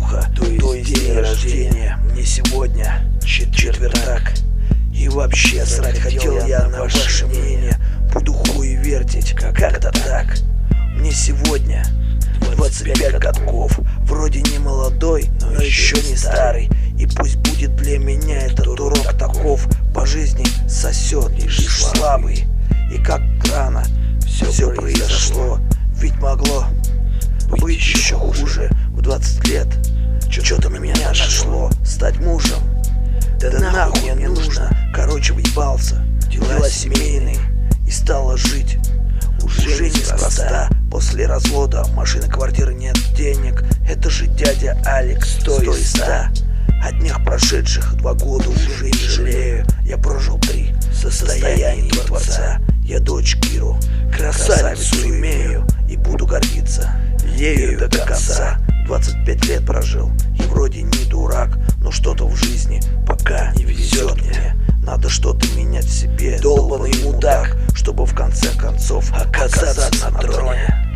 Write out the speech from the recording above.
шлюха, то есть день рождения. Мне сегодня четвертак. И вообще срать хотел я на ваше мнение. Буду хуй вертить, как-то так. Мне сегодня 25 годков. Вроде не молодой, но еще не старый. И пусть будет для меня этот урок таков. По жизни сосет лишь слабый. И как рано все произошло. Ведь могло быть еще хуже. В 20 лет что-то меня нашло. Стать мужем, да нахуй мне нужно. Короче, въебался, дела семейные. И стало жить уже неспроста. После развода машины, квартиры, нет денег. Это же дядя Алекс, 100 из 100. О днях прошедших 2 года уже не жалею. Я прожил 3 в состоянии творца. Я дочь Киру, красавицу имею. И буду гордиться ею до конца. 25 лет прожил и вроде не дурак. Но что-то в жизни пока не везет мне. Надо что-то менять в себе, долбаный мудак, чтобы в конце концов оказаться на троне.